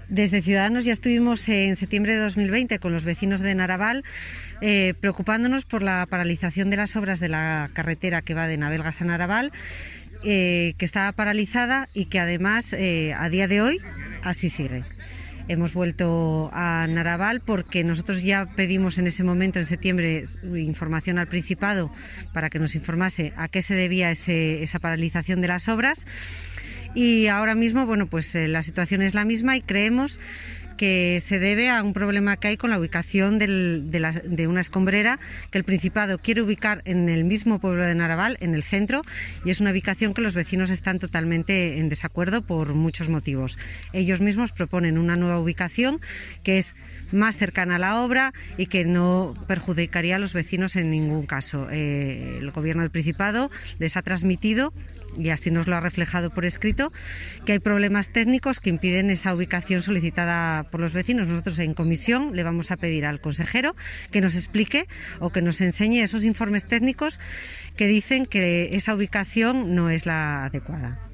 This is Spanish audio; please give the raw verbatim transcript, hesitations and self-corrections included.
Desde Ciudadanos ya estuvimos en septiembre de dos mil veinte con los vecinos de Naraval eh, preocupándonos por la paralización de las obras de la carretera que va de Navelgas a Naraval, eh, que estaba paralizada y que además eh, a día de hoy así sigue. Hemos vuelto a Naraval porque nosotros ya pedimos en ese momento, en septiembre, información al Principado para que nos informase a qué se debía ese, esa paralización de las obras. Y ahora mismo, bueno, pues eh, la situación es la misma y creemos que se debe a un problema que hay con la ubicación del, de, la, de una escombrera que el Principado quiere ubicar en el mismo pueblo de Naraval, en el centro, y es una ubicación que los vecinos están totalmente en desacuerdo por muchos motivos. Ellos mismos proponen una nueva ubicación que es más cercana a la obra y que no perjudicaría a los vecinos en ningún caso. Eh, el Gobierno del Principado les ha transmitido, y así nos lo ha reflejado por escrito, que hay problemas técnicos que impiden esa ubicación solicitada por los vecinos. Nosotros en comisión le vamos a pedir al consejero que nos explique o que nos enseñe esos informes técnicos que dicen que esa ubicación no es la adecuada.